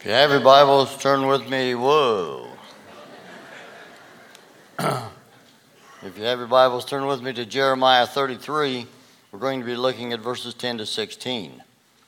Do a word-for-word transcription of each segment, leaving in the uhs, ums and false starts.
If you have your Bibles, turn with me. Whoa. If you have your Bibles, turn with me to Jeremiah thirty-three. We're going to be looking at verses ten to sixteen.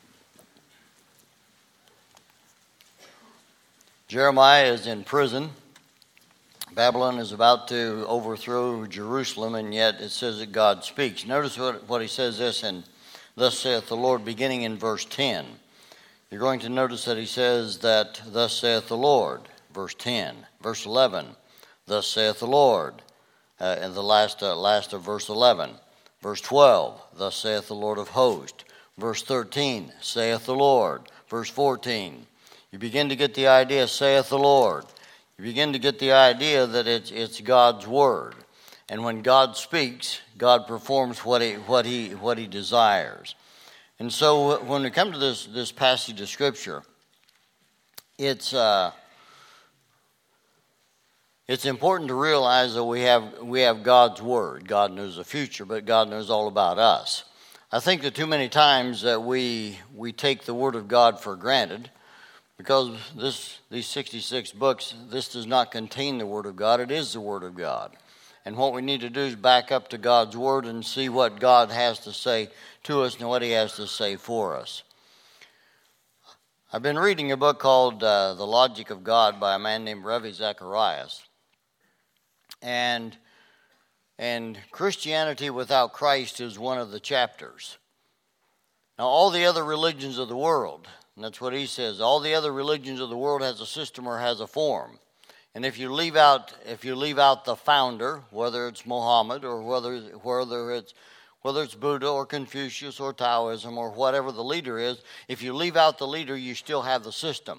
Jeremiah is in prison. Babylon is about to overthrow Jerusalem, and yet it says that God speaks. Notice what, what he says this, and thus saith the Lord, beginning in verse ten. You're going to notice that he says that, thus saith the Lord, verse ten. Verse eleven, thus saith the Lord, uh, in the last, uh, last of verse eleven. Verse twelve, thus saith the Lord of hosts. Verse thirteen, saith the Lord. Verse fourteen, you begin to get the idea, saith the Lord. You begin to get the idea that it's, it's God's word. And when God speaks, God performs what he, what he, what he desires. And so when we come to this, this passage of Scripture, it's uh, it's important to realize that we have we have God's Word. God knows the future, but God knows all about us. I think that too many times that we we take the Word of God for granted, because this these sixty-six books, this does not contain the Word of God. It is the Word of God. And what we need to do is back up to God's Word and see what God has to say to us and what he has to say for us. I've been reading a book called uh, The Logic of God by a man named Ravi Zacharias. And, and Christianity without Christ is one of the chapters. Now, all the other religions of the world, and that's what he says, all the other religions of the world has a system or has a form. And if you leave out, if you leave out the founder, whether it's Muhammad or whether whether it's whether it's Buddha or Confucius or Taoism or whatever the leader is, if you leave out the leader, you still have the system.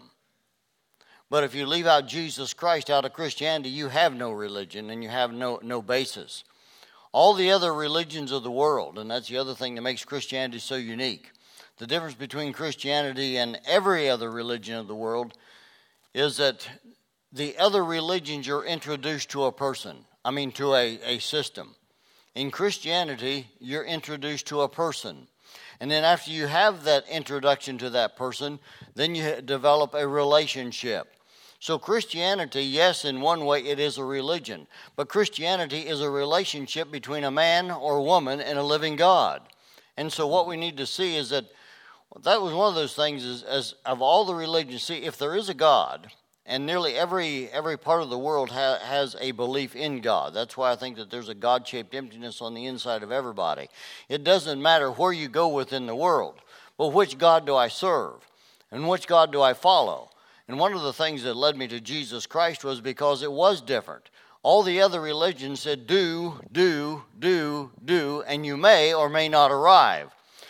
But if you leave out Jesus Christ out of Christianity, you have no religion and you have no no basis. All the other religions of the world, and that's the other thing that makes Christianity so unique. The difference between Christianity and every other religion of the world is that the other religions, you're introduced to a person. I mean, to a, a system. In Christianity, you're introduced to a person. And then after you have that introduction to that person, then you develop a relationship. So Christianity, yes, in one way, it is a religion. But Christianity is a relationship between a man or a woman and a living God. And so what we need to see is that that was one of those things is, as of all the religions, see, if there is a God, and nearly every every part of the world ha- has a belief in God. That's why I think that there's a God-shaped emptiness on the inside of everybody. It doesn't matter where you go within the world, but which God do I serve? And which God do I follow? And one of the things that led me to Jesus Christ was because it was different. All the other religions said, do, do, do, do, and you may or may not arrive.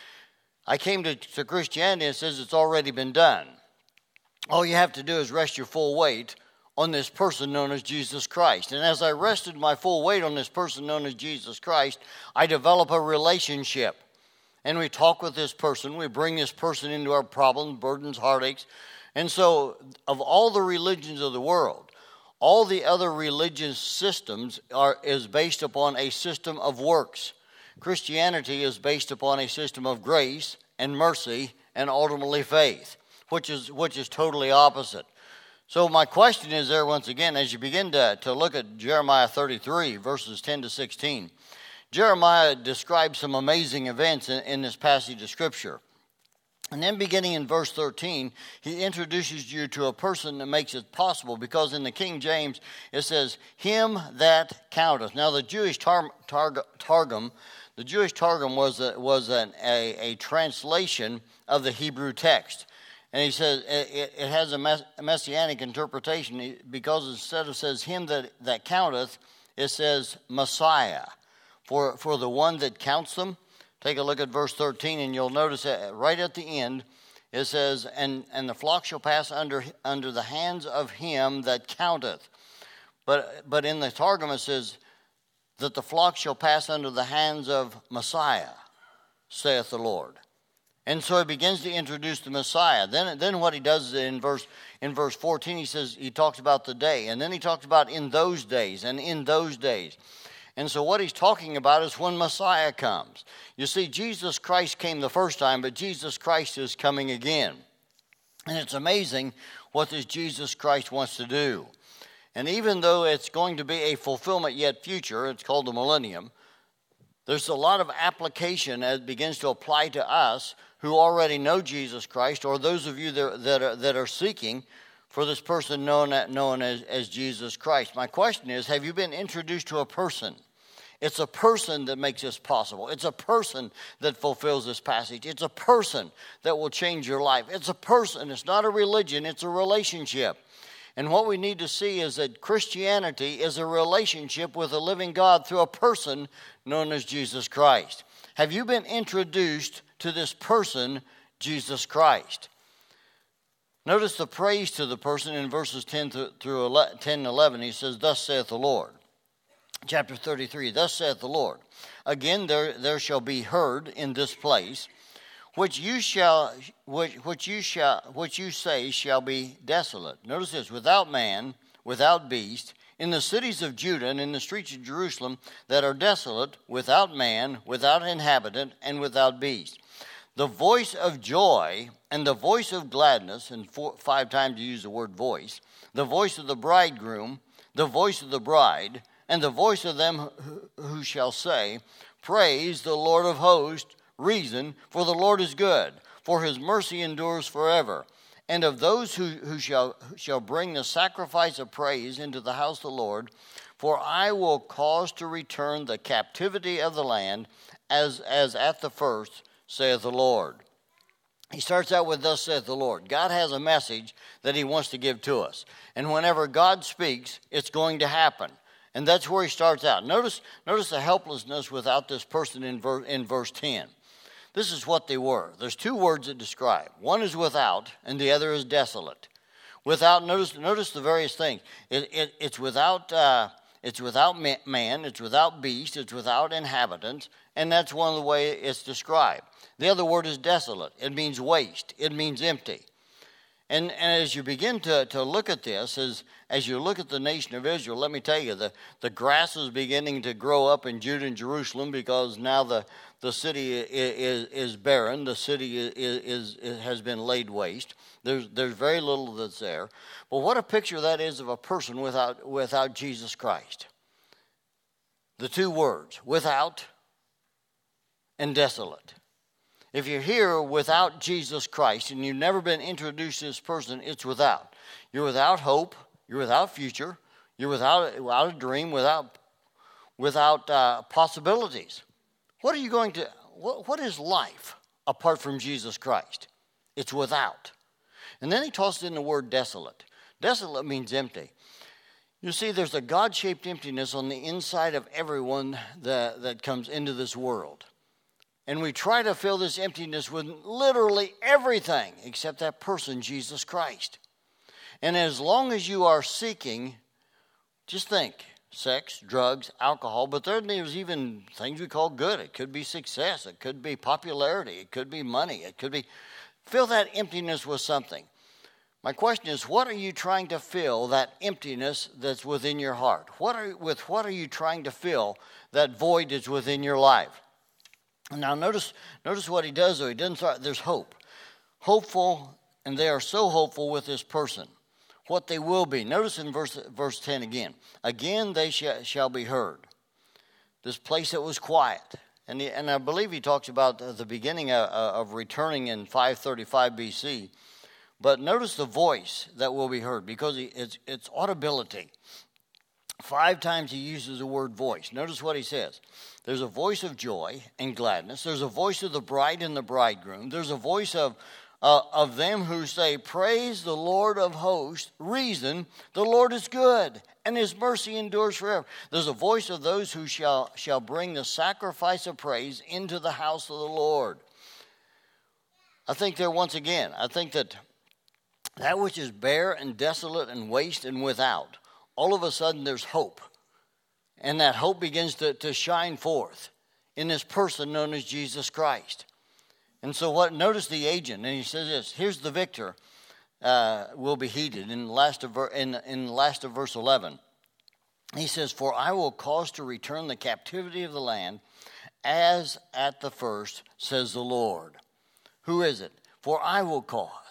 I came to, to Christianity and it says it's already been done. All you have to do is rest your full weight on this person known as Jesus Christ. And as I rested my full weight on this person known as Jesus Christ, I develop a relationship. And we talk with this person. We bring this person into our problems, burdens, heartaches. And so of all the religions of the world, all the other religious systems are is based upon a system of works. Christianity is based upon a system of grace and mercy and ultimately faith. Which is which is totally opposite. So my question is there once again, as you begin to, to look at Jeremiah thirty-three, verses ten to sixteen, Jeremiah describes some amazing events in, in this passage of Scripture. And then beginning in verse thirteen, he introduces you to a person that makes it possible, because in the King James it says, him that counteth. Now the Jewish tar, tar, Targum, the Jewish Targum was, a, was an, a, a translation of the Hebrew text. And he says it, it has a, mess, a messianic interpretation, because instead of says him that, that counteth, it says Messiah. For, for the one that counts them, take a look at verse thirteen, and you'll notice that right at the end, it says, and, and the flock shall pass under under the hands of him that counteth. But, but in the Targum it says that the flock shall pass under the hands of Messiah, saith the Lord. And so he begins to introduce the Messiah. Then, then what he does is in verse in verse fourteen, he says he talks about the day, and then he talks about in those days and in those days. And so what he's talking about is when Messiah comes. You see, Jesus Christ came the first time, but Jesus Christ is coming again. And it's amazing what this Jesus Christ wants to do. And even though it's going to be a fulfillment yet future, it's called the millennium, there's a lot of application that begins to apply to us who already know Jesus Christ, or those of you that, that, are, that are seeking for this person known, known as, as Jesus Christ. My question is, have you been introduced to a person? It's a person that makes this possible. It's a person that fulfills this passage. It's a person that will change your life. It's a person. It's not a religion. It's a relationship. And what we need to see is that Christianity is a relationship with a living God through a person known as Jesus Christ. Have you been introduced to this person, Jesus Christ? Notice the praise to the person in verses ten through ten and eleven. He says, "Thus saith the Lord." Chapter thirty-three, "Thus saith the Lord, again there, there shall be heard in this place, which you shall, which, which you shall, which you say shall be desolate." Notice this: without man, without beast, in the cities of Judah and in the streets of Jerusalem that are desolate, without man, without inhabitant, and without beast. The voice of joy and the voice of gladness, and four, five times you use the word voice, the voice of the bridegroom, the voice of the bride, and the voice of them who shall say, "Praise the Lord of hosts, reason, for the Lord is good, for his mercy endures forever." And of those who, who shall, who shall bring the sacrifice of praise into the house of the Lord, for I will cause to return the captivity of the land as, as at the first, saith the Lord. He starts out with, "Thus saith the Lord." God has a message that he wants to give to us. And whenever God speaks, it's going to happen. And that's where he starts out. Notice, notice the helplessness without this person in, ver, in verse ten. This is what they were. There's two words that describe. One is without, and the other is desolate. Without, notice, notice the various things. It, it, it's without, uh, it's without man, it's without beast, it's without inhabitant, and that's one of the ways it's described. The other word is desolate. It means waste. It means empty. And, and as you begin to, to look at this, as, as you look at the nation of Israel, let me tell you, the, the grass is beginning to grow up in Judah and Jerusalem because now the, the city is, is, is barren. The city is, is, is, has been laid waste. There's, there's very little that's there. But what a picture that is of a person without, without Jesus Christ. The two words, without and desolate. If you're here without Jesus Christ and you've never been introduced to this person, it's without. You're without hope. You're without future. You're without, without a dream, without, without uh, possibilities. What are you going to, what, what is life apart from Jesus Christ? It's without. And then he tosses in the word desolate. Desolate means empty. You see, there's a God-shaped emptiness on the inside of everyone that, that comes into this world. And we try to fill this emptiness with literally everything except that person, Jesus Christ. And as long as you are seeking, just think, sex, drugs, alcohol, but then there's even things we call good. It could be success. It could be popularity. It could be money. It could be, fill that emptiness with something. My question is, what are you trying to fill that emptiness that's within your heart? What are, with what are you trying to fill that void that's within your life? Now notice, notice what he does though. He doesn't start, there's hope. Hopeful, and they are so hopeful with this person. What they will be. Notice in verse, verse ten again. Again they sh- shall be heard. This place that was quiet. And, he, and I believe he talks about the beginning of, of returning in five thirty-five B C. But notice the voice that will be heard, because it's, it's audibility. Five times he uses the word voice. Notice what he says. There's a voice of joy and gladness. There's a voice of the bride and the bridegroom. There's a voice of, uh, of them who say, "Praise the Lord of hosts, reason, the Lord is good, and his mercy endures forever." There's a voice of those who shall, shall bring the sacrifice of praise into the house of the Lord. I think there once again, I think that that which is bare and desolate and waste and without, all of a sudden there's hope. And that hope begins to, to shine forth in this person known as Jesus Christ. And so what? Notice the agent, and he says this, here's the victor uh, will be heeded in the, last of, in, in the last of verse eleven. He says, "For I will cause to return the captivity of the land as at the first, says the Lord." Who is it? For I will cause.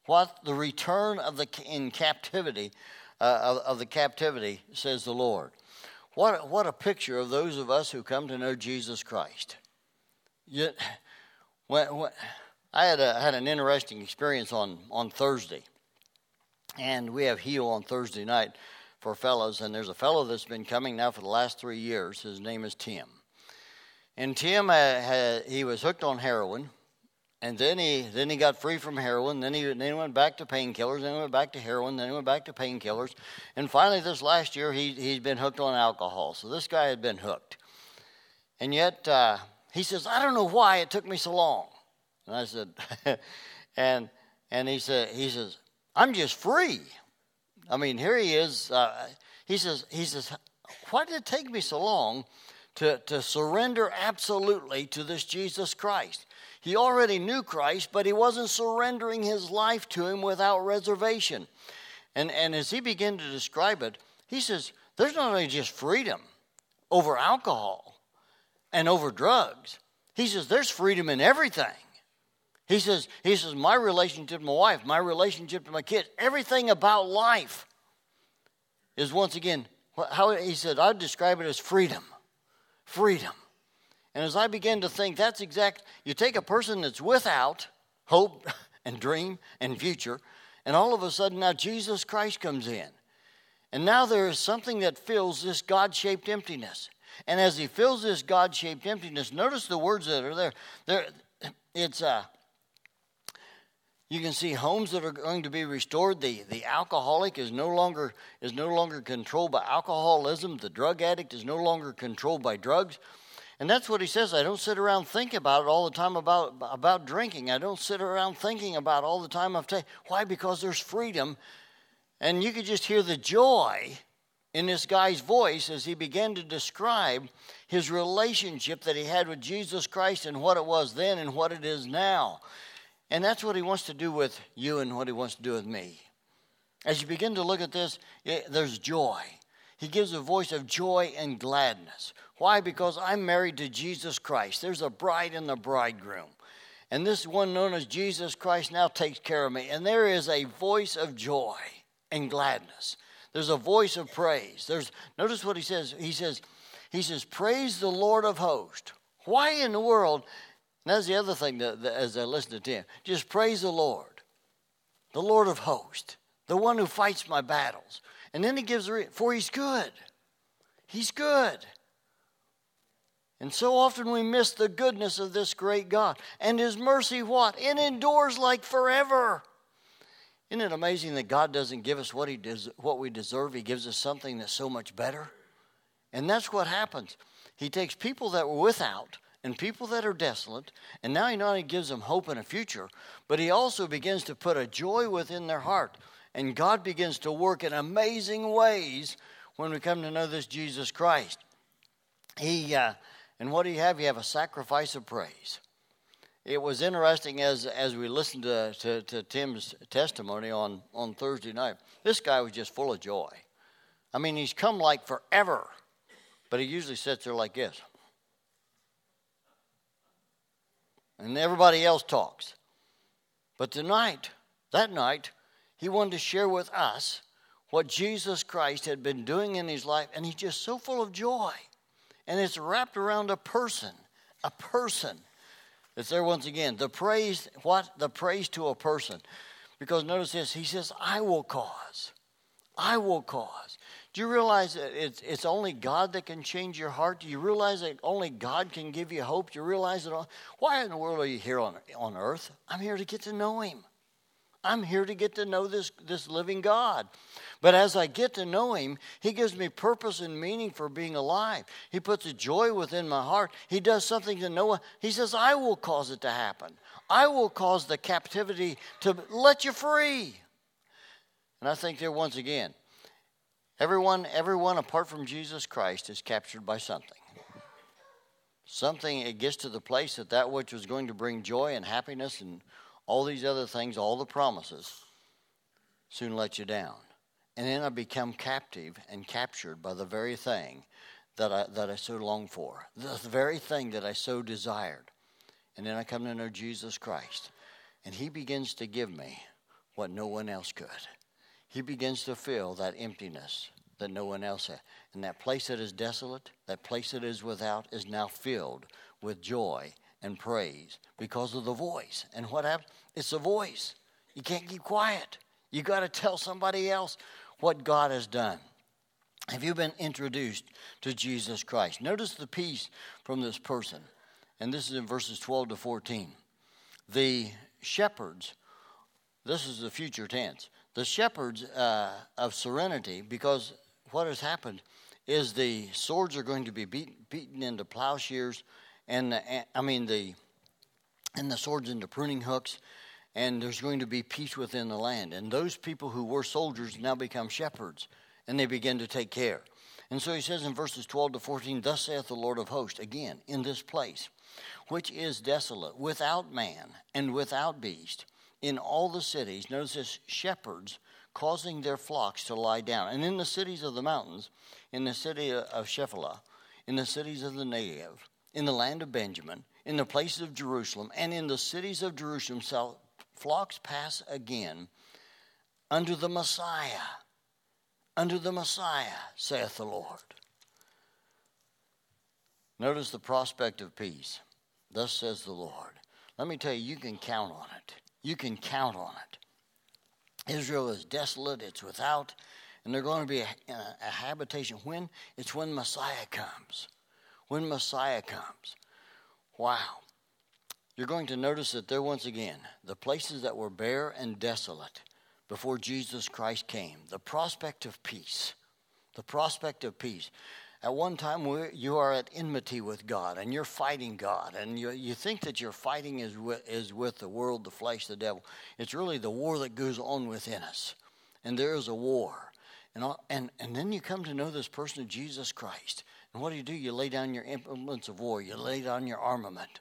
what the return of the in captivity uh, of, of the captivity, says the Lord. What what a picture of those of us who come to know Jesus Christ. Yet, when, when, I had a, had an interesting experience on, on Thursday, and we have Heal on Thursday night for fellows, and there's a fellow that's been coming now for the last three years. His name is Tim, and Tim uh, had, he was hooked on heroin. And then he then he got free from heroin. Then he then he went back to painkillers. Then he went back to heroin. Then he went back to painkillers. And finally, this last year, he he's been hooked on alcohol. So this guy had been hooked. And yet uh, he says, "I don't know why it took me so long." And I said, and and he said he says, "I'm just free." I mean, here he is. Uh, he says he says, "Why did it take me so long to to surrender absolutely to this Jesus Christ?" He already knew Christ, but he wasn't surrendering his life to him without reservation. And, and as he began to describe it, he says, there's not only just freedom over alcohol and over drugs. He says, there's freedom in everything. He says, he says, my relationship to my wife, my relationship to my kids, everything about life is once again, how he said, I'd describe it as freedom. Freedom. And as I began to think, that's exact. You take a person that's without hope and dream and future, and all of a sudden now Jesus Christ comes in. And now there is something that fills this God-shaped emptiness. And as he fills this God-shaped emptiness, notice the words that are there. There, it's uh, you can see homes that are going to be restored. The the alcoholic is no longer is no longer controlled by alcoholism. The drug addict is no longer controlled by drugs. And that's what he says. I don't sit around thinking about it all the time about, about drinking. I don't sit around thinking about all the time of taking. Why? Because there's freedom. And you could just hear the joy in this guy's voice as he began to describe his relationship that he had with Jesus Christ and what it was then and what it is now. And that's what he wants to do with you and what he wants to do with me. As you begin to look at this, it, there's joy. He gives a voice of joy and gladness. Why? Because I'm married to Jesus Christ. There's a bride and the bridegroom. And this one known as Jesus Christ now takes care of me. And there is a voice of joy and gladness. There's a voice of praise. There's notice what he says. He says, he says, praise the Lord of hosts. Why in the world? And that's the other thing that, that as I listen to him. Just praise the Lord. The Lord of hosts. The one who fights my battles. And then he gives a reason. For he's good. He's good. And so often we miss the goodness of this great God. And his mercy, what? It endures like forever. Isn't it amazing that God doesn't give us what he des- what we deserve? He gives us something that's so much better. And that's what happens. He takes people that were without and people that are desolate, and now he not only gives them hope and a future, but he also begins to put a joy within their heart. And God begins to work in amazing ways when we come to know this Jesus Christ. He... Uh, And what do you have? You have a sacrifice of praise. It was interesting as as we listened to, to, to Tim's testimony on, on Thursday night. This guy was just full of joy. I mean, he's come like forever. But he usually sits there like this. And everybody else talks. But tonight, that night, he wanted to share with us what Jesus Christ had been doing in his life. And he's just so full of joy. And it's wrapped around a person, a person. It's there once again. The praise, what? The praise to a person. Because notice this, he says, I will cause. I will cause. Do you realize that it's, it's only God that can change your heart? Do you realize that only God can give you hope? Do you realize that? All, why in the world are you here on, on earth? I'm here to get to know him. I'm here to get to know this, this living God. But as I get to know him, he gives me purpose and meaning for being alive. He puts a joy within my heart. He does something to Noah. He says, I will cause it to happen. I will cause the captivity to let you free. And I think there once again, everyone, everyone apart from Jesus Christ is captured by something. Something, it gets to the place that that which was going to bring joy and happiness and all these other things, all the promises, soon let you down. And then I become captive and captured by the very thing that I that I so longed for, the very thing that I so desired. And then I come to know Jesus Christ. And he begins to give me what no one else could. He begins to feel that emptiness that no one else had. And that place that is desolate, that place that is without, is now filled with joy and praise because of the voice. And what happens? It's a voice. You can't keep quiet. You got to tell somebody else what God has done. Have you been introduced to Jesus Christ? Notice the peace from this person. And this is in verses twelve to fourteen. The shepherds, this is the future tense. The shepherds uh, of serenity, because what has happened is the swords are going to be beat, beaten into plowshares, and the, I mean the and the swords into pruning hooks, and there's going to be peace within the land. And those people who were soldiers now become shepherds, and they begin to take care. And so he says in verses twelve to fourteen, thus saith the Lord of hosts, again, in this place, which is desolate, without man and without beast, in all the cities, notice this, shepherds causing their flocks to lie down. And in the cities of the mountains, in the city of Shephelah, in the cities of the Negev, in the land of Benjamin, in the places of Jerusalem, and in the cities of Jerusalem shall flocks pass again under the Messiah. Under the Messiah, saith the Lord. Notice the prospect of peace. Thus says the Lord. Let me tell you, you can count on it. You can count on it. Israel is desolate, it's without, and they're going to be a, a habitation. When? It's when Messiah comes. When Messiah comes. Wow. You're going to notice that there once again, the places that were bare and desolate before Jesus Christ came, the prospect of peace. The prospect of peace. At one time, you are at enmity with God, and you're fighting God, and you, you think that your fighting is with, is with the world, the flesh, the devil. It's really the war that goes on within us, and there is a war. And, all, and, and then you come to know this person of Jesus Christ, and what do you do? You lay down your implements of war. You lay down your armament,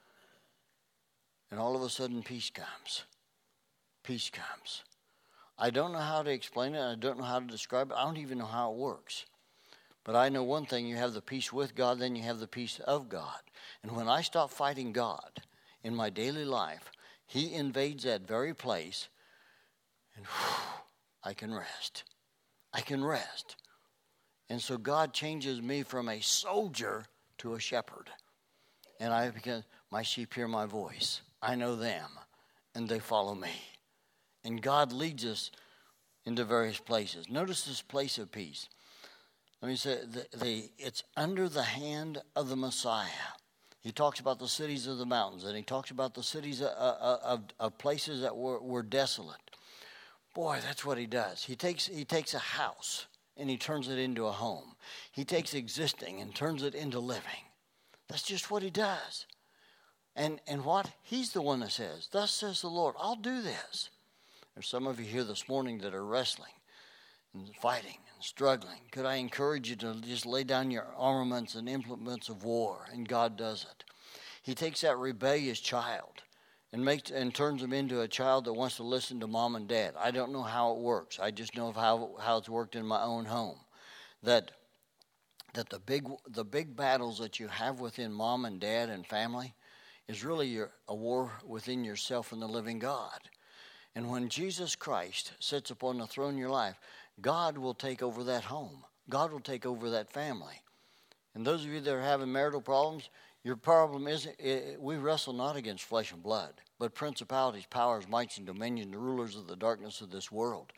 and all of a sudden, peace comes. Peace comes. I don't know how to explain it. I don't know how to describe it. I don't even know how it works. But I know one thing, you have the peace with God, then you have the peace of God. And when I stop fighting God in my daily life, he invades that very place, and whew, I can rest. I can rest. And so God changes me from a soldier to a shepherd. And I become, my sheep hear my voice. I know them, and they follow me. And God leads us into various places. Notice this place of peace. Let me say, the, the, it's under the hand of the Messiah. He talks about the cities of the mountains, and he talks about the cities of, of, of places that were, were desolate. Boy, that's what he does. He takes, he takes a house, and he turns it into a home. He takes existing and turns it into living. That's just what he does. And, and what? He's the one that says, thus says the Lord, I'll do this. There's some of you here this morning that are wrestling and fighting and struggling. Could I encourage you to just lay down your armaments and implements of war? And God does it. He takes that rebellious child and makes and turns him into a child that wants to listen to mom and dad. I don't know how it works. I just know of how how it's worked in my own home. That that the big the big battles that you have within mom and dad and family is really your, a war within yourself and the living God. And when Jesus Christ sits upon the throne in your life, God will take over that home. God will take over that family. And those of you that are having marital problems, your problem is we wrestle not against flesh and blood, but principalities, powers, mights, and dominions, the rulers of the darkness of this world.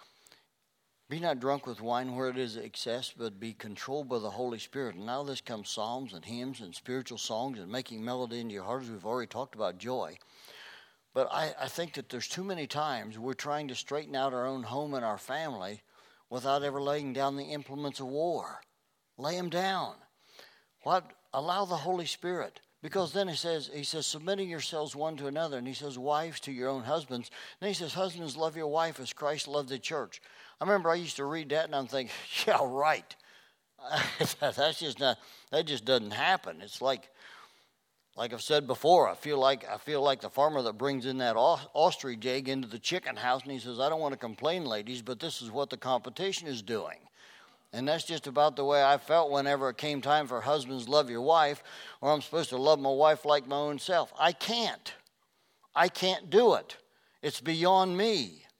Be not drunk with wine where it is excess, but be controlled by the Holy Spirit. And now this comes psalms and hymns and spiritual songs and making melody into your heart, as we've already talked about joy. But I, I think that there's too many times we're trying to straighten out our own home and our family without ever laying down the implements of war. Lay them down. What? Allow the Holy Spirit. Because then he says, he says, submitting yourselves one to another. And he says, wives to your own husbands. And he says, husbands, love your wife as Christ loved the church. I remember I used to read that and I'm thinking, yeah, right. That's just not, that just doesn't happen. It's like, Like I've said before, I feel like I feel like the farmer that brings in that ostrich egg into the chicken house, and he says, I don't want to complain, ladies, but this is what the competition is doing. And that's just about the way I felt whenever it came time for husbands, love your wife, or I'm supposed to love my wife like my own self. I can't. I can't do it. It's beyond me.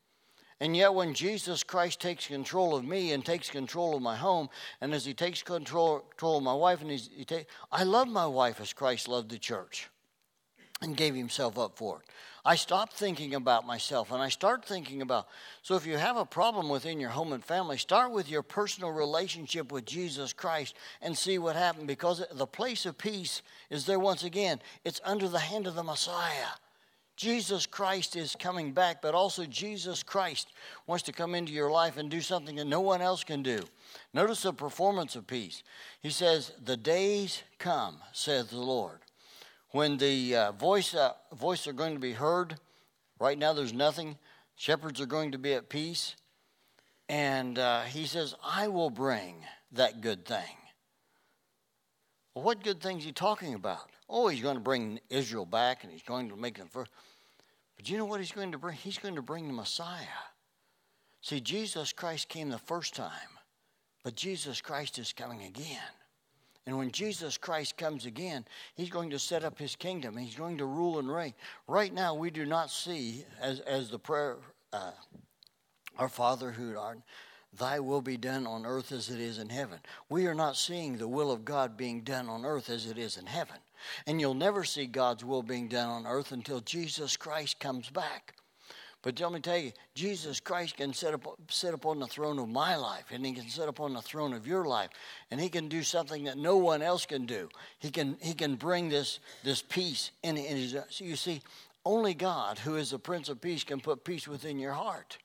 And yet when Jesus Christ takes control of me and takes control of my home, and as he takes control, control of my wife, and he's, he take, I love my wife as Christ loved the church and gave himself up for it. I stop thinking about myself and I start thinking about, so if you have a problem within your home and family, start with your personal relationship with Jesus Christ and see what happens, because the place of peace is there once again. It's under the hand of the Messiah. Jesus Christ is coming back, but also Jesus Christ wants to come into your life and do something that no one else can do. Notice the performance of peace. He says, the days come, saith the Lord, when the uh, voice, uh, voice are going to be heard. Right now there's nothing. Shepherds are going to be at peace. And uh, he says, I will bring that good thing. Well, what good thing is he talking about? Oh, he's going to bring Israel back and he's going to make them first. But you know what he's going to bring? He's going to bring the Messiah. See, Jesus Christ came the first time, but Jesus Christ is coming again. And when Jesus Christ comes again, he's going to set up his kingdom. He's going to rule and reign. Right now, we do not see, as, as the prayer, uh, our Father who art, thy will be done on earth as it is in heaven. We are not seeing the will of God being done on earth as it is in heaven. And you'll never see God's will being done on earth until Jesus Christ comes back. But let me tell you, Jesus Christ can sit up, sit upon the throne of my life, and he can sit upon the throne of your life, and he can do something that no one else can do. He can he can bring this, this peace in, in his. So you see, only God, who is the Prince of Peace, can put peace within your heart.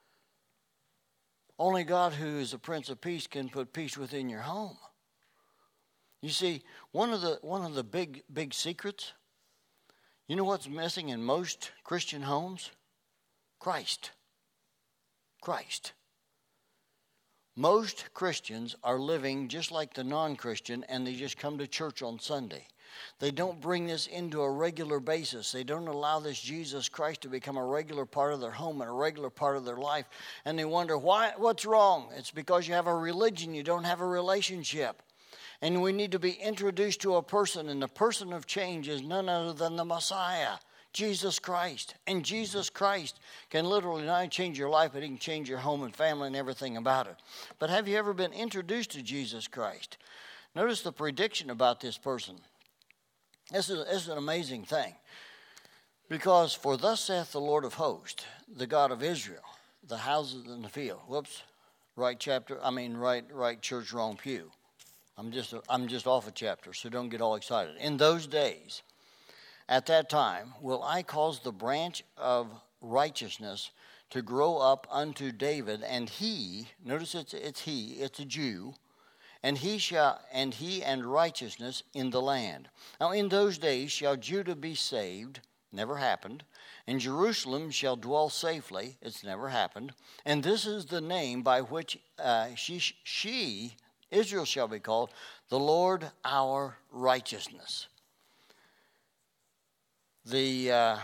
Only God, who is the Prince of Peace, can put peace within your home. You see, one of the one of the big big secrets, you know what's missing in most Christian homes? Christ. Christ. Most Christians are living just like the non-Christian, and they just come to church on Sunday. They don't bring this into a regular basis. They don't allow this Jesus Christ to become a regular part of their home and a regular part of their life. And they wonder, why? What's wrong? It's because you have a religion. You don't have a relationship. And we need to be introduced to a person, and the person of change is none other than the Messiah, Jesus Christ. And Jesus Christ can literally not change your life, but he can change your home and family and everything about it. But have you ever been introduced to Jesus Christ? Notice the prediction about this person. This is, this is an amazing thing. Because for thus saith the Lord of hosts, the God of Israel, the houses in the field. Whoops, right chapter, I mean right right church, wrong pew. I'm just I'm just off a chapter, so don't get all excited. In those days, at that time, will I cause the branch of righteousness to grow up unto David, and he, notice it's it's he, it's a Jew, and he shall and he and righteousness in the land. Now in those days shall Judah be saved, never happened, and Jerusalem shall dwell safely, it's never happened, and this is the name by which uh, she she Israel shall be called, the Lord our righteousness. The uh,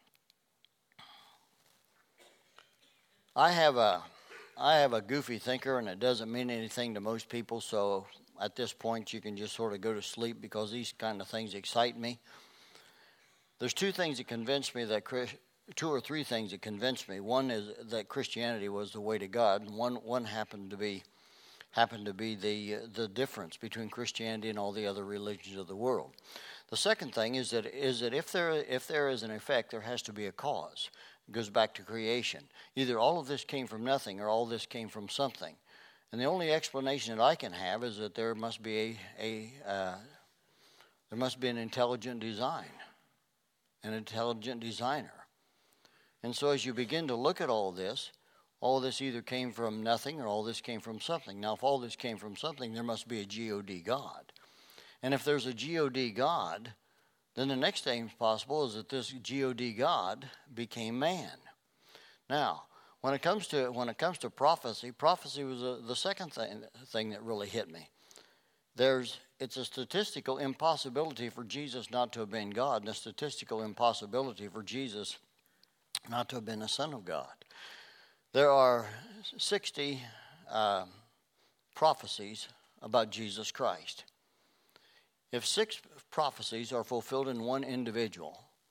I have a I have a goofy thinker, and it doesn't mean anything to most people. So at this point, you can just sort of go to sleep, because these kind of things excite me. There's two things that convinced me that two or three things that convinced me. One is that Christianity was the way to God, and one one happened to be happened to be the the difference between Christianity and all the other religions of the world. The second thing is that is that if there if there is an effect, there has to be a cause. It goes back to creation. Either all of this came from nothing, or all this came from something. And the only explanation that I can have is that there must be a, a uh, there must be an intelligent design, an intelligent designer. And so as you begin to look at all this, all this either came from nothing or all this came from something. Now, if all this came from something, there must be a G O D God. And if there's a G O D God, then the next thing possible is that this G O D God became man. Now, when it comes to when it comes to prophecy, prophecy was a, the second thing thing that really hit me. There's it's a statistical impossibility for Jesus not to have been God, and a statistical impossibility for Jesus not to have been the Son of God. There are sixty uh, prophecies about Jesus Christ. If six prophecies are fulfilled in one individual,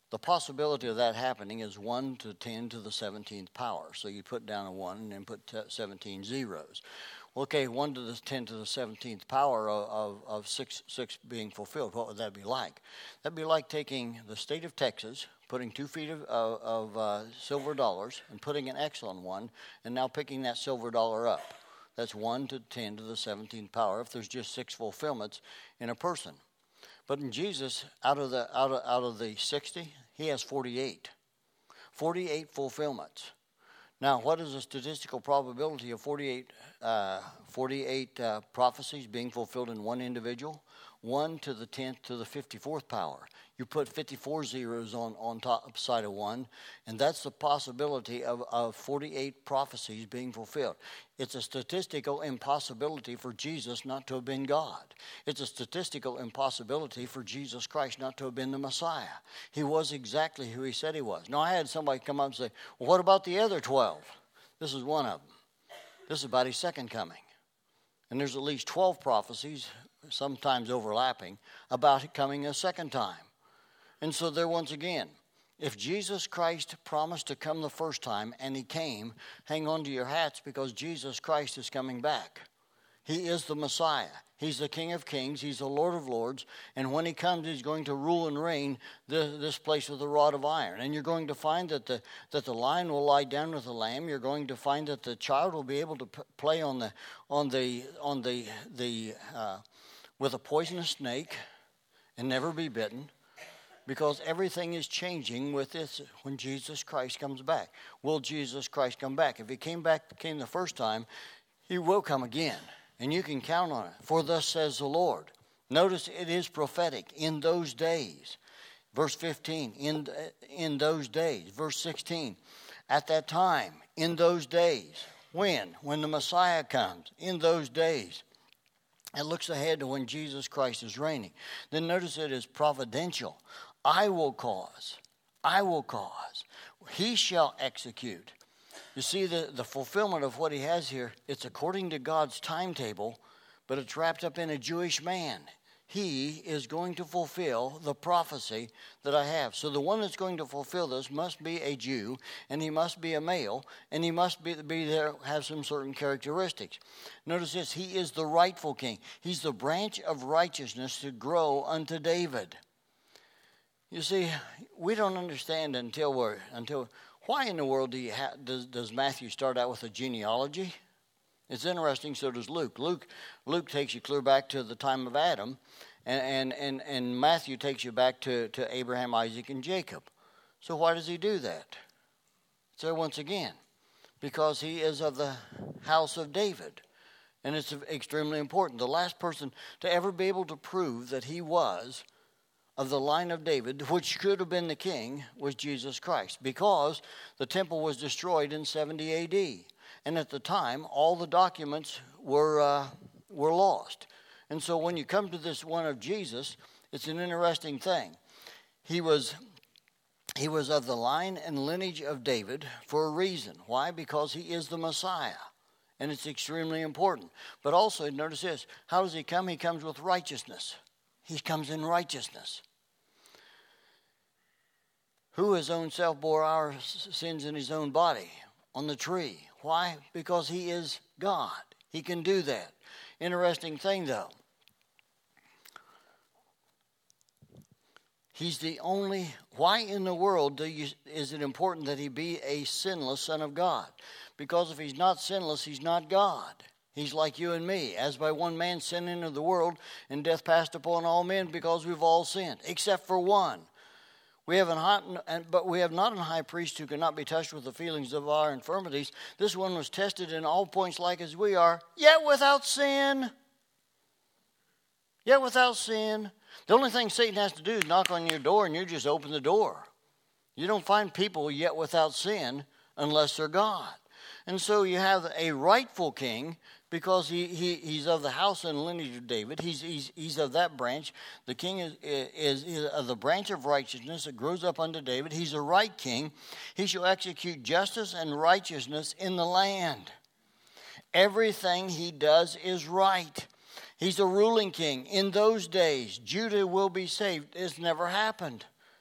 The possibility of that happening is one to ten to the seventeenth power. So you put down a one and then put seventeen zeros. Okay, one to the ten to the seventeenth power of, of, of six, six being fulfilled. What would that be like? That'd be like taking the state of Texas, putting two feet of, of, of uh, silver dollars and putting an X on one, and now picking that silver dollar up. That's one to ten to the seventeenth power if there's just six fulfillments in a person. But in Jesus, out of the out of, out of the sixty, he has forty-eight. forty-eight fulfillments. Now, what is the statistical probability of forty-eight, uh, forty-eight uh, prophecies being fulfilled in one individual? one to the tenth to the fifty-fourth power. You put fifty-four zeros on, on top side of one, and that's the possibility of, of forty-eight prophecies being fulfilled. It's a statistical impossibility for Jesus not to have been God. It's a statistical impossibility for Jesus Christ not to have been the Messiah. He was exactly who he said he was. Now, I had somebody come up and say, well, what about the other twelve? This is one of them. This is about his second coming. And there's at least twelve prophecies, sometimes overlapping, about it coming a second time. And so there once again, if Jesus Christ promised to come the first time and he came, hang on to your hats because Jesus Christ is coming back. He is the Messiah. He's the King of Kings. He's the Lord of Lords. And when he comes, he's going to rule and reign this, this place with a rod of iron. And you're going to find that the that the lion will lie down with the lamb. You're going to find that the child will be able to p- play on the on the on the the uh, with a poisonous snake and never be bitten. Because everything is changing with this when Jesus Christ comes back. Will Jesus Christ come back? If he came back, came the first time, he will come again. And you can count on it. For thus says the Lord. Notice it is prophetic. In those days. Verse fifteen. In, in those days. Verse sixteen. At that time. In those days. When? When the Messiah comes. In those days. It looks ahead to when Jesus Christ is reigning. Then notice it is providential. I will cause. I will cause. He shall execute. You see, the, the fulfillment of what he has here, it's according to God's timetable, but it's wrapped up in a Jewish man. He is going to fulfill the prophecy that I have. So the one that's going to fulfill this must be a Jew, and he must be a male, and he must be, be there, have some certain characteristics. Notice this, he is the rightful king. He's the branch of righteousness to grow unto David. You see, we don't understand until we're, until, why in the world do you ha, does, does Matthew start out with a genealogy? It's interesting, so does Luke. Luke Luke takes you clear back to the time of Adam, and, and, and, and Matthew takes you back to, to Abraham, Isaac, and Jacob. So why does he do that? So once again, because he is of the house of David, and it's extremely important. The last person to ever be able to prove that he was of the line of David, which could have been the king, was Jesus Christ, because the temple was destroyed in seventy A D, and at the time, all the documents were uh, were lost. And so when you come to this one of Jesus, it's an interesting thing. He was he was of the line and lineage of David for a reason. Why? Because he is the Messiah, and it's extremely important. But also, notice this, how does he come? He comes with righteousness. He comes in righteousness. Who his own self bore our sins in his own body on the tree. Why? Because he is God. He can do that. Interesting thing, though. He's the only, why in the world do you, is it important that he be a sinless son of God? Because if he's not sinless, he's not God. He's like you and me. As by one man sin entered the world, and death passed upon all men because we've all sinned, except for one. We have an high, but we have not an high priest who cannot be touched with the feelings of our infirmities. This one was tested in all points like as we are, yet without sin. Yet without sin. The only thing Satan has to do is knock on your door and you just open the door. You don't find people yet without sin unless they're God. And so you have a rightful king because he, he he's of the house and lineage of David. He's he's he's of that branch. The king is, is is of the branch of righteousness that grows up unto David. He's a right king. He shall execute justice and righteousness in the land. Everything he does is right. He's a ruling king. In those days, Judah will be saved. It's never happened.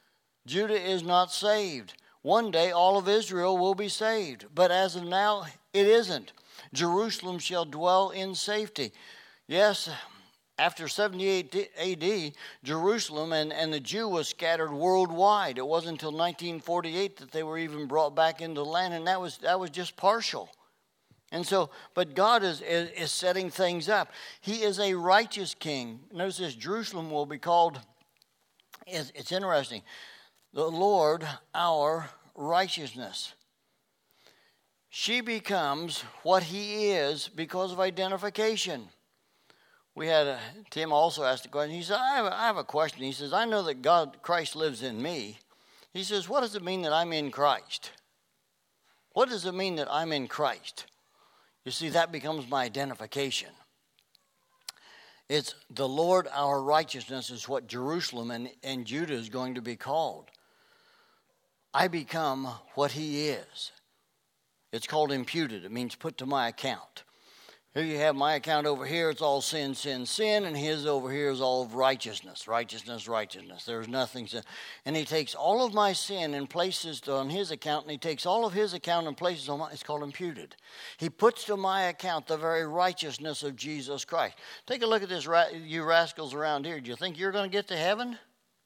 Judah is not saved. One day all of Israel will be saved. But as of now, it isn't. Jerusalem shall dwell in safety. Yes, after seventy-eight A D, Jerusalem and, and the Jew was scattered worldwide. It wasn't until nineteen forty-eight that they were even brought back into the land, and that was that was just partial. And so, but God is, is, is setting things up. He is a righteous king. Notice this, Jerusalem will be called, it's, it's interesting, the Lord our righteousness. She becomes what he is because of identification. We had, a, Tim also asked a question. He said, I have, a, I have a question. He says, I know that God, Christ lives in me. He says, what does it mean that I'm in Christ? What does it mean that I'm in Christ? You see, that becomes my identification. It's the Lord our righteousness is what Jerusalem and, and Judah is going to be called. I become what he is. It's called imputed. It means put to my account. Here you have my account over here. It's all sin, sin, sin. And his over here is all of righteousness, righteousness, righteousness. There's nothing sin. And he takes all of my sin and places it on his account. And he takes all of his account and places on my, it's called imputed. He puts to my account the very righteousness of Jesus Christ. Take a look at this, you rascals around here. Do you think you're going to get to heaven?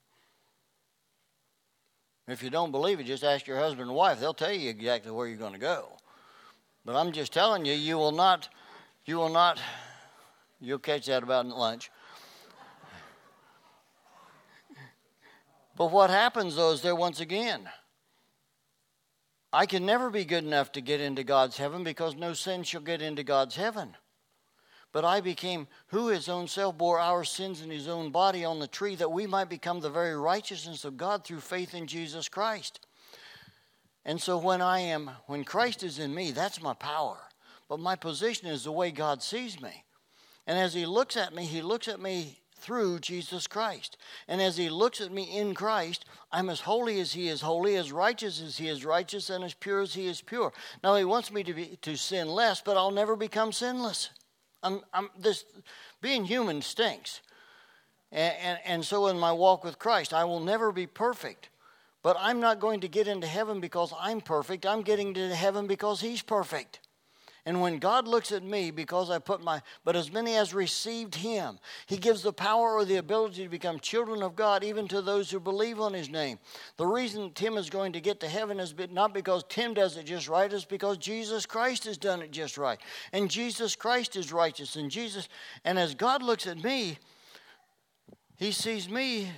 If you don't believe it, just ask your husband and wife. They'll tell you exactly where you're going to go. But I'm just telling you, you will not... You will not, you'll catch that about lunch. But what happens, though, is there once again, I can never be good enough to get into God's heaven because no sin shall get into God's heaven. But I became, who his own self bore our sins in his own body on the tree, that we might become the very righteousness of God through faith in Jesus Christ. And so when I am, when Christ is in me, that's my power. But my position is the way God sees me. And as he looks at me, he looks at me through Jesus Christ. And as he looks at me in Christ, I'm as holy as he is holy, as righteous as he is righteous, and as pure as he is pure. Now, he wants me to be, to sin less, but I'll never become sinless. I'm, I'm, this, being human stinks. And, and, and so in my walk with Christ, I will never be perfect. But I'm not going to get into heaven because I'm perfect. I'm getting to heaven because he's perfect. And when God looks at me, because I put my, but as many as received him, he gives the power or the ability to become children of God, even to those who believe on his name. The reason Tim is going to get to heaven is not because Tim does it just right, it's because Jesus Christ has done it just right. And Jesus Christ is righteous. And Jesus, and as God looks at me, he sees me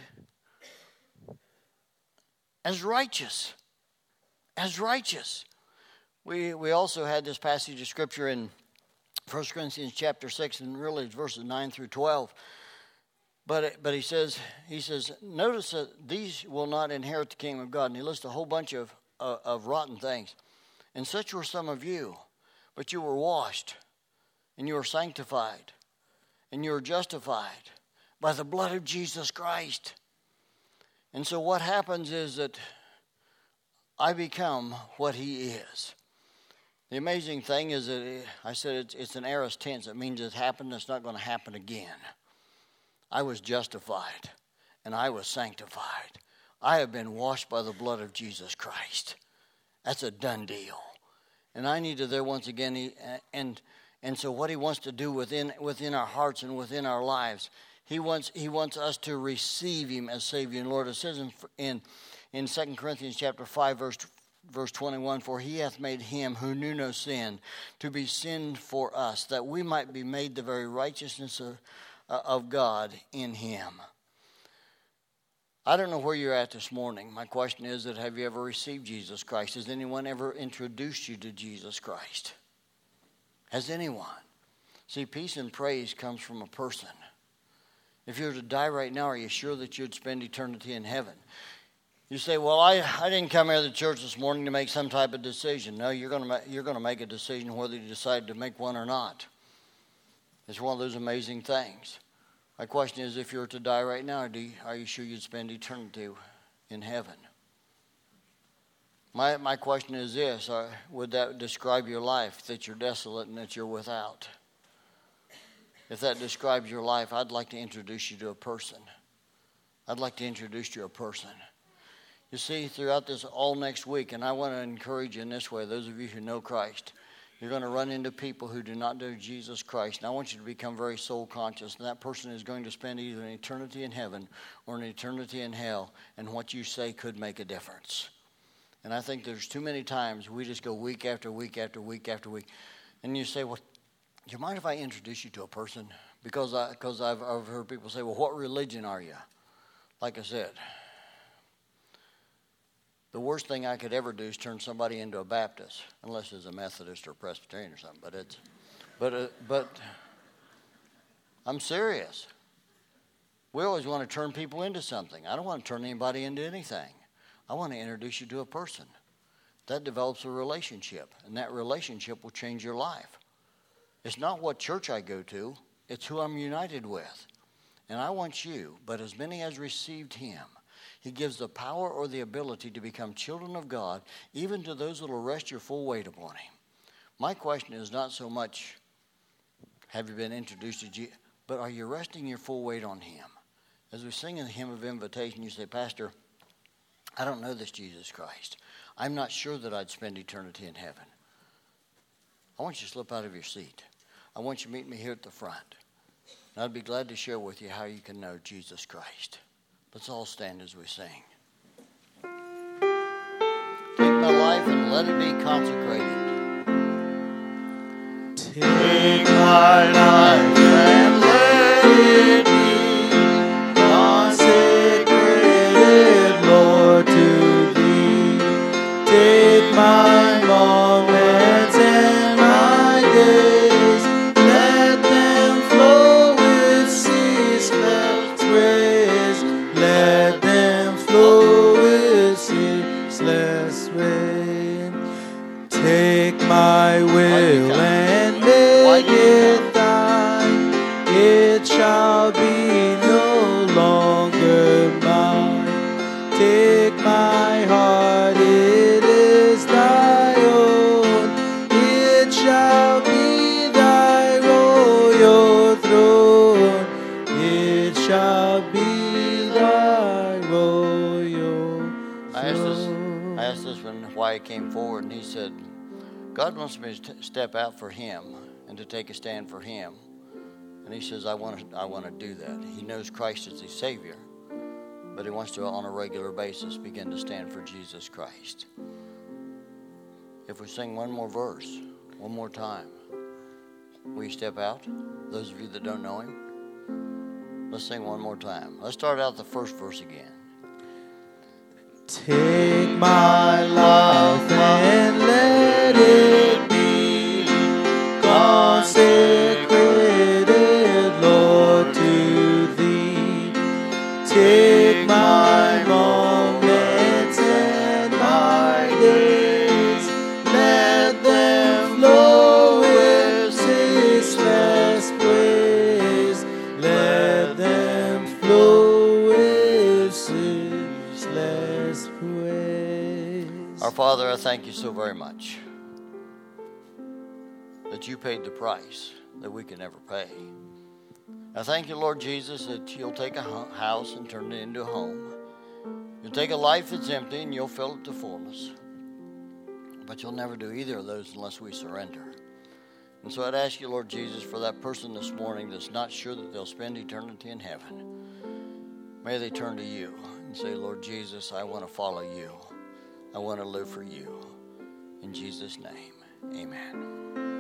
as righteous. As righteous. We we also had this passage of Scripture in First Corinthians chapter six, and really it's verses nine through twelve. But but he says, he says, notice that these will not inherit the kingdom of God. And he lists a whole bunch of, uh, of rotten things. And such were some of you, but you were washed, and you were sanctified, and you were justified by the blood of Jesus Christ. And so what happens is that I become what he is. The amazing thing is that it, I said it's, it's an aorist tense. It means it happened. It's not going to happen again. I was justified, and I was sanctified. I have been washed by the blood of Jesus Christ. That's a done deal. And I need to there once again, he, and and so what he wants to do within within our hearts and within our lives, he wants he wants us to receive him as Savior and Lord. It says in in, in Second Corinthians chapter five, verse Verse twenty-one, for he hath made him who knew no sin to be sin for us, that we might be made the very righteousness of, uh, of God in him. I don't know where you're at this morning. My question is that have you ever received Jesus Christ? Has anyone ever introduced you to Jesus Christ? Has anyone? See, peace and praise comes from a person. If you were to die right now, are you sure that you'd spend eternity in heaven? You say, well, I, I didn't come here to the church this morning to make some type of decision. No, you're going to ma- you're going to make a decision whether you decide to make one or not. It's one of those amazing things. My question is, if you were to die right now, do you, are you sure you'd spend eternity in heaven? My my question is this, uh, would that describe your life, that you're desolate and that you're without? If that describes your life, I'd like to introduce you to a person. I'd like to introduce you to a person. You see, throughout this all next week, and I want to encourage you in this way, those of you who know Christ, you're going to run into people who do not know Jesus Christ. And I want you to become very soul conscious. And that person is going to spend either an eternity in heaven or an eternity in hell. And what you say could make a difference. And I think there's too many times we just go week after week after week after week. And you say, well, do you mind if I introduce you to a person? Because I, because I've, I've heard people say, well, what religion are you? Like I said, the worst thing I could ever do is turn somebody into a Baptist, unless it's a Methodist or Presbyterian or something. But it's, but uh, but I'm serious. We always want to turn people into something. I don't want to turn anybody into anything. I want to introduce you to a person. That develops a relationship, and that relationship will change your life. It's not what church I go to; it's who I'm united with. And I want you, but as many as received him, he gives the power or the ability to become children of God, even to those that will rest your full weight upon him. My question is not so much, have you been introduced to Jesus, but are you resting your full weight on him? As we sing in the hymn of invitation, you say, Pastor, I don't know this Jesus Christ. I'm not sure that I'd spend eternity in heaven. I want you to slip out of your seat. I want you to meet me here at the front. And I'd be glad to share with you how you can know Jesus Christ. Let's all stand as we sing. Take my life and let it be consecrated. Take my life and let it be consecrated, Lord, to thee. Take my moments and my days, let them flow with ceaseless praise. Let them flow with ceaseless rain. Take my will and make it thine. It shall be no longer mine. Take my heart, it is thy own. It shall be thy royal throne. It shall be thy royal I asked this, throne. I asked this when Wyatt came forward, and he said, God wants me to t- step out for him and to take a stand for him. And he says, I want to I want to do that. He knows Christ is his Savior, but he wants to, on a regular basis, begin to stand for Jesus Christ. If we sing one more verse, one more time, will you step out? Those of you that don't know him, let's sing one more time. Let's start out the first verse again. Take my life and let it be consecrated, Lord, to thee. Take my moments and my days, let them flow with ceaseless praise. Let them flow with ceaseless praise. Our Father, I thank you so very much that you paid the price that we can never pay. I thank you, Lord Jesus, that you'll take a house and turn it into a home. You'll take a life that's empty and you'll fill it to fullness. But you'll never do either of those unless we surrender. And so I'd ask you, Lord Jesus, for that person this morning that's not sure that they'll spend eternity in heaven. May they turn to you and say, Lord Jesus, I want to follow you. I want to live for you. In Jesus' name, amen.